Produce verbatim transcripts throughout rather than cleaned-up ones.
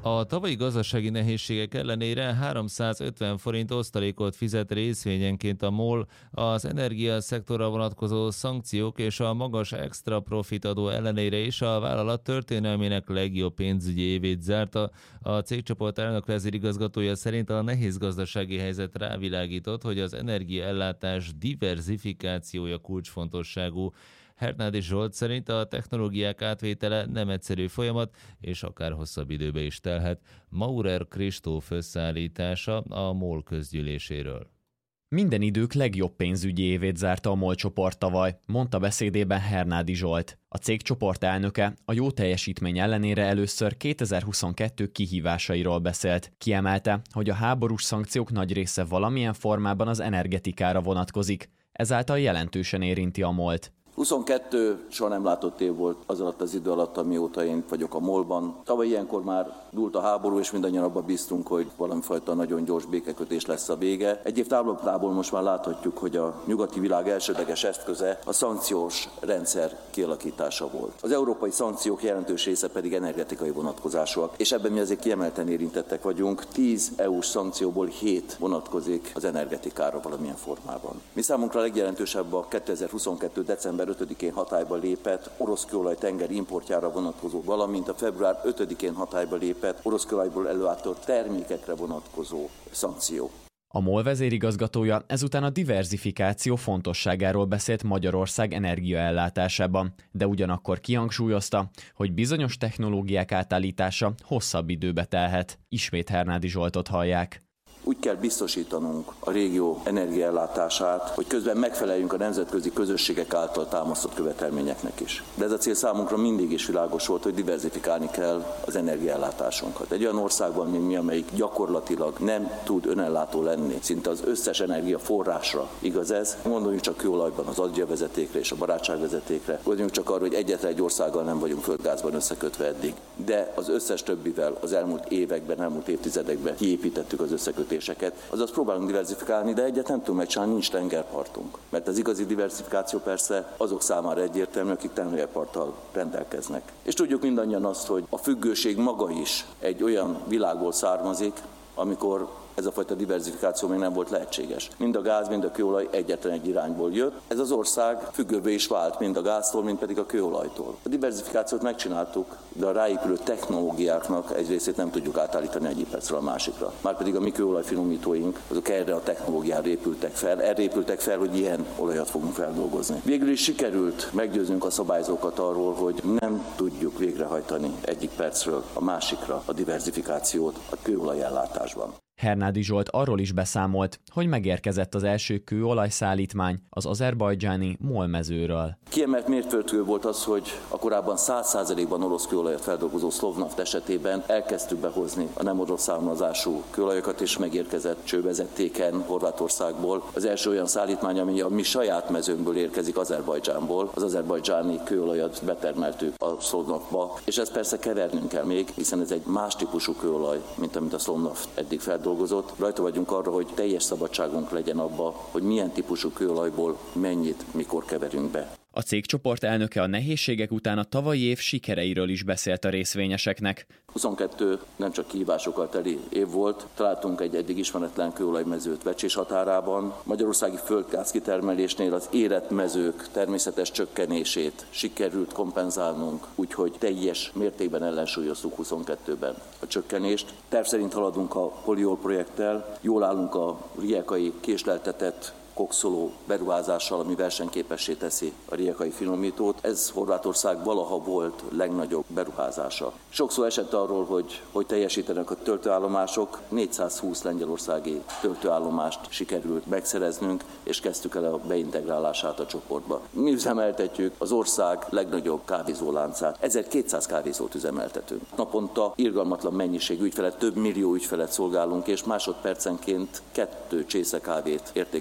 A tavalyi gazdasági nehézségek ellenére háromszázötven forint osztalékot fizet részvényenként a MOL, az energiaszektorra vonatkozó szankciók és a magas extra profit adó ellenére is a vállalat történelmének legjobb pénzügyi évét zárta. A cégcsoport elnök vezérigazgatója szerint a nehéz gazdasági helyzet rávilágított, hogy az energiaellátás diverzifikációja kulcsfontosságú. Hernádi Zsolt szerint a technológiák átvétele nem egyszerű folyamat, és akár hosszabb időbe is telhet. Maurer Kristóf összeállítása a MOL közgyűléséről. Minden idők legjobb pénzügyi évét zárta a MOL csoport tavaly, mondta beszédében Hernádi Zsolt. A cégcsoport elnöke a jó teljesítmény ellenére először kétezer-huszonkettő kihívásairól beszélt. Kiemelte, hogy a háborús szankciók nagy része valamilyen formában az energetikára vonatkozik, ezáltal jelentősen érinti a MOL-t. huszonkettő soha nem látott év volt az alatt az idő alatt, amióta én vagyok a MOL-ban. Tavaly ilyenkor már dúlt a háború, és mindannyian abban bíztunk, hogy valamifajta nagyon gyors békekötés lesz a vége. Egy év távlatából most már láthatjuk, hogy a nyugati világ elsődleges eszköze a szankciós rendszer kialakítása volt. Az európai szankciók jelentős része pedig energetikai vonatkozásúak, és ebben mi azért kiemelten érintettek vagyunk. tíz é u-s szankcióból hét vonatkozik az energetikára valamilyen formában. Mi számunkra a legjelentősebb a kétezer-huszonkettő. december ötödikén hatályba lépett orosz kőolaj tengeri importjára vonatkozó, valamint a február ötödikén hatályba lépett orosz kőolajból előállított termékekre vonatkozó szankció. A MOL vezérigazgatója ezután a diverzifikáció fontosságáról beszélt Magyarország energiaellátásában, de ugyanakkor kihangsúlyozta, hogy bizonyos technológiák átállítása hosszabb időbe telhet. Ismét Hernádi Zsoltot hallják. Úgy kell biztosítanunk a régió energiaellátását, hogy közben megfeleljünk a nemzetközi közösségek által támasztott követelményeknek is. De ez a cél számunkra mindig is világos volt, hogy diverzifikálni kell az energiaellátásunkat. Egy olyan országban, mint mi, amelyik gyakorlatilag nem tud önellátó lenni, szinte az összes energiaforrásra igaz ez. Gondoljunk csak kőolajban az Adria vezetékre és a barátságvezetékre. Gondoljunk csak arra, hogy egyetlen egy országgal nem vagyunk földgázban összekötve eddig. De az összes többivel az elmúlt években, elmúlt évtizedekben kiépítettük az összekötést. Azaz próbálunk diversifikálni, de egyet nem tudunk megcsinálni, nincs tengerpartunk. Mert az igazi diversifikáció persze azok számára egyértelmű, akik tengerparttal rendelkeznek. És tudjuk mindannyian azt, hogy a függőség maga is egy olyan világból származik, amikor ez a fajta diversifikáció még nem volt lehetséges. Mind a gáz, mind a kőolaj egyetlen egy irányból jött. Ez az ország függővé is vált, mind a gáztól, mind pedig a kőolajtól. A diversifikációt megcsináltuk, de a ráépülő technológiáknak egy részét nem tudjuk átállítani egyik percről a másikra. Márpedig a mi kőolajfinomítóink, azok erre a technológiára épültek fel, erre épültek fel, hogy ilyen olajat fogunk feldolgozni. Végül is sikerült meggyőznünk a szabályzókat arról, hogy nem tudjuk végrehajtani egyik percről a másikra a diversifikációt a kőolajellátásban. Hernádi Zsolt arról is beszámolt, hogy megérkezett az első kőolajszállítmány az azerbajdzsáni MOL mezőről. Kiemelt mérföldkő volt az, hogy a korábban száz százalékban orosz kőolajat feldolgozó Slovnaft esetében elkezdtük behozni a nem orosz származású kőolajokat, és megérkezett csővezetéken Horvátországból az első olyan szállítmány, ami a mi saját mezőnkből érkezik, Azerbajdzsánból. Az azerbajdzsáni kőolajat betermeltük a Slovnaftba, és ezt persze kevernünk kell még, hiszen ez egy más típusú kőolaj, mint amit a Slovnaft eddig feldolgozott. Rajta vagyunk arra, hogy teljes szabadságunk legyen abba, hogy milyen típusú kőolajból mennyit, mikor keverünk be. A cégcsoport elnöke a nehézségek után a tavalyi év sikereiről is beszélt a részvényeseknek. huszonkettő nem csak kihívásokkal teli év volt, találtunk egy eddig ismeretlen kőolajmezőt Vecsés határában. Magyarországi földgáz kitermelésnél az érett mezők természetes csökkenését sikerült kompenzálnunk, úgyhogy teljes mértékben ellensúlyoztuk huszonkettőben a csökkenést. Terv szerint haladunk a Poliol projekttel, jól állunk a rijeka-i késleltetett kokszoló beruházással, ami versenyképessé teszi a rijeka-i finomítót. Ez Horvátország valaha volt legnagyobb beruházása. Sokszor esett arról, hogy hogy teljesítenek a töltőállomások. négyszázhúsz lengyelországi töltőállomást sikerült megszereznünk, és kezdtük el a beintegrálását a csoportba. Mi üzemeltetjük az ország legnagyobb kávézóláncát. ezerkétszáz kávézót üzemeltetünk. Naponta irgalmatlan mennyiség ügyfelet, több millió ügyfelet szolgálunk, és másodpercenként kettő csésze kávét értékesítünk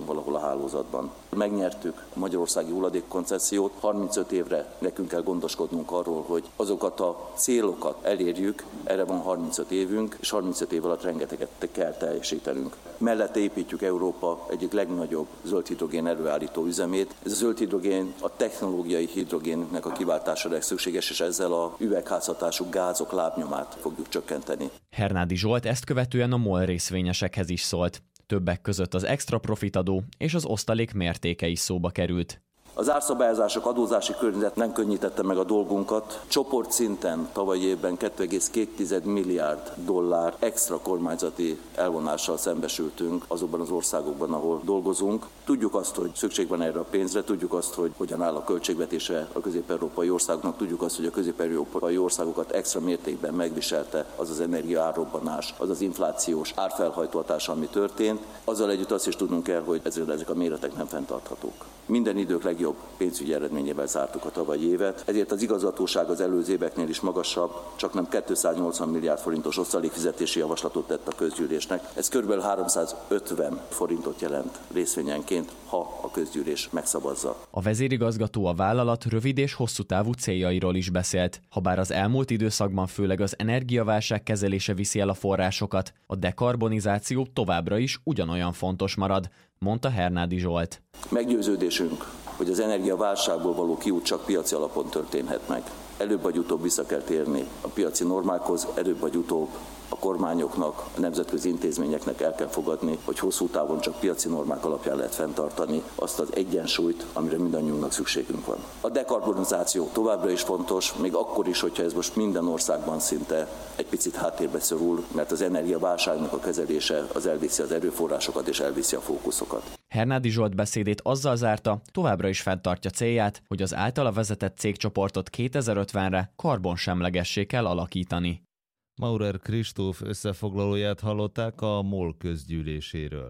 vagyunk valahol a hálózatban. Megnyertük a magyarországi hulladékkoncessziót, harmincöt évre nekünk kell gondoskodnunk arról, hogy azokat a célokat elérjük, erre van harmincöt évünk, és harmincöt év alatt rengeteget kell teljesítenünk. Mellette építjük Európa egyik legnagyobb zöld hidrogén előállító üzemét. Ez a zöld hidrogén a technológiai hidrogénnek a kiváltására szükséges, és ezzel a üvegházhatású gázok lábnyomát fogjuk csökkenteni. Hernádi Zsolt ezt követően a MOL részvényesekhez is szólt. Többek között az extra profitadó és az osztalék mértéke is szóba került. Az árszabályozások, adózási környezet nem könnyítette meg a dolgunkat. Csoportszinten tavalyi évben kettő egész két milliárd dollár extra kormányzati elvonással szembesültünk azokban az országokban, ahol dolgozunk. Tudjuk azt, hogy szükség van erre a pénzre, tudjuk azt, hogy hogyan áll a költségvetése a közép-európai országoknak, tudjuk azt, hogy a közép-európai országokat extra mértékben megviselte az az energia árrobbanás, az az inflációs árfelhajtó hatás, ami történt. Azzal együtt azt is tudnunk kell, hogy ezek a méretek nem fenntarthatók. Minden idők legjobb pénzügyi eredményével zártuk a tavalyi évet, ezért az igazgatóság az előző éveknél is magasabb, csak nem kétszáznyolcvan milliárd forintos osztalékfizetési javaslatot tett a közgyűlésnek. Ez kb. háromszázötven forintot jelent részvényenként, ha a közgyűlés megszavazza. A vezérigazgató a vállalat rövid és hosszú távú céljairól is beszélt. Habár az elmúlt időszakban főleg az energiaválság kezelése viszi el a forrásokat, a dekarbonizáció továbbra is ugyanolyan fontos marad, mondta Hernádi Zsolt. Meggyőződésünk, hogy az energiaválságból való kiút csak piaci alapon történhet meg. Előbb vagy utóbb vissza kell térni a piaci normákhoz, előbb vagy utóbb a kormányoknak, a nemzetközi intézményeknek el kell fogadni, hogy hosszú távon csak piaci normák alapján lehet fenntartani azt az egyensúlyt, amire mindannyiunknak szükségünk van. A dekarbonizáció továbbra is fontos, még akkor is, hogyha ez most minden országban szinte egy picit háttérbe szorul, mert az energiaválságnak a kezelése az elviszi az erőforrásokat és elviszi a fókuszokat. Hernádi Zsolt beszédét azzal zárta, továbbra is fenntartja célját, hogy az általa vezetett cégcsoportot kétezer-ötvenre karbonsemlegessé kell alakítani. Maurer Kristóf összefoglalóját hallották a MOL közgyűléséről.